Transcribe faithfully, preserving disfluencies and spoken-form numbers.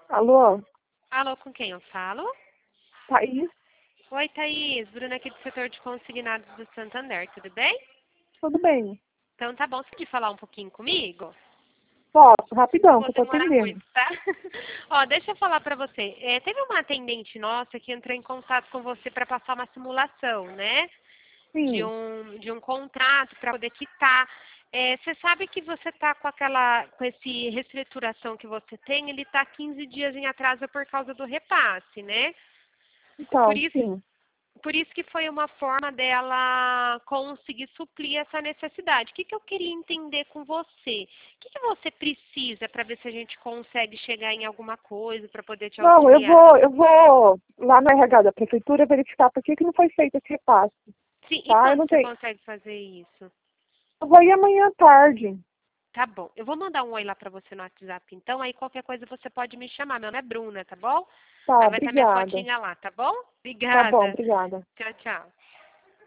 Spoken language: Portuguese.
Alô? Alô, com quem eu falo? Thaís? Oi, Thaís. Bruna aqui do setor de consignados do Santander, tudo bem? Tudo bem? Então tá bom, você pode falar um pouquinho comigo? Posso, Não rapidão, vou que eu tô demorar atendendo. muito, tá? Ó, deixa eu falar pra você. É, teve uma atendente nossa que entrou em contato com você para passar uma simulação, né? De Sim. um, de um contrato para poder quitar. É, você sabe que você está com aquela, com esse reestruturação que você tem, ele está quinze dias em atraso por causa do repasse, né? Por Então, isso, sim. por isso que foi uma forma dela conseguir suprir essa necessidade. O que, que eu queria entender com você? O que, que você precisa para ver se a gente consegue chegar em alguma coisa para poder te Não, eu auxiliar? vou, eu vou lá no R H da prefeitura verificar por que, que não foi feito esse repasse, Sim, e tá? Eu quando não você tenho. consegue fazer isso? Eu vou ir amanhã à tarde. Tá bom. Eu vou mandar um oi lá pra você no WhatsApp, então. Aí qualquer coisa você pode me chamar. Meu nome é Bruna, tá bom? Tá, Aí vai estar minha obrigada. fotinha lá, tá bom? Tá bom, Obrigada. obrigada. Tchau, tchau.